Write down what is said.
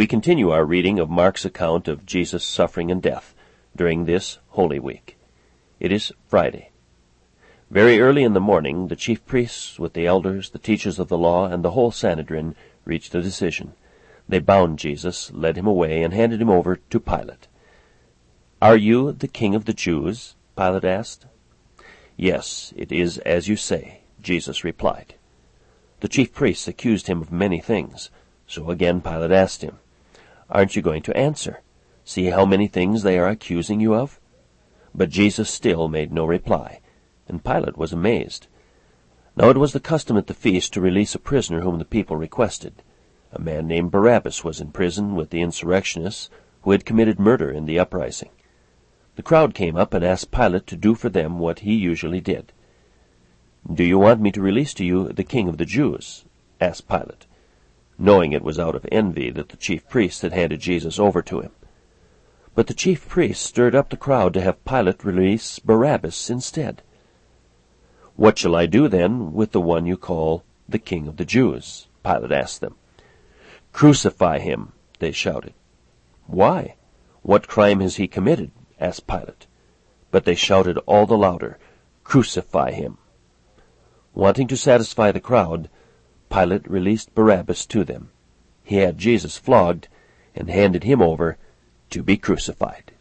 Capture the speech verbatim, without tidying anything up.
We continue our reading of Mark's account of Jesus' suffering and death during this Holy Week. It is Friday. Very early in the morning, the chief priests, with the elders, the teachers of the law, and the whole Sanhedrin, reached a decision. They bound Jesus, led him away, and handed him over to Pilate. "Are you the king of the Jews?" Pilate asked. "Yes, it is as you say," Jesus replied. The chief priests accused him of many things. So again Pilate asked him, "Aren't you going to answer? See how many things they are accusing you of?" But Jesus still made no reply, and Pilate was amazed. Now it was the custom at the feast to release a prisoner whom the people requested. A man named Barabbas was in prison with the insurrectionists who had committed murder in the uprising. The crowd came up and asked Pilate to do for them what he usually did. "Do you want me to release to you the king of the Jews?" asked Pilate, knowing it was out of envy that the chief priests had handed Jesus over to him. But the chief priests stirred up the crowd to have Pilate release Barabbas instead. "What shall I do, then, with the one you call the king of the Jews?" Pilate asked them. "Crucify him," they shouted. "Why? What crime has he committed?" asked Pilate. But they shouted all the louder, "Crucify him." Wanting to satisfy the crowd, Pilate released Barabbas to them. He had Jesus flogged and handed him over to be crucified.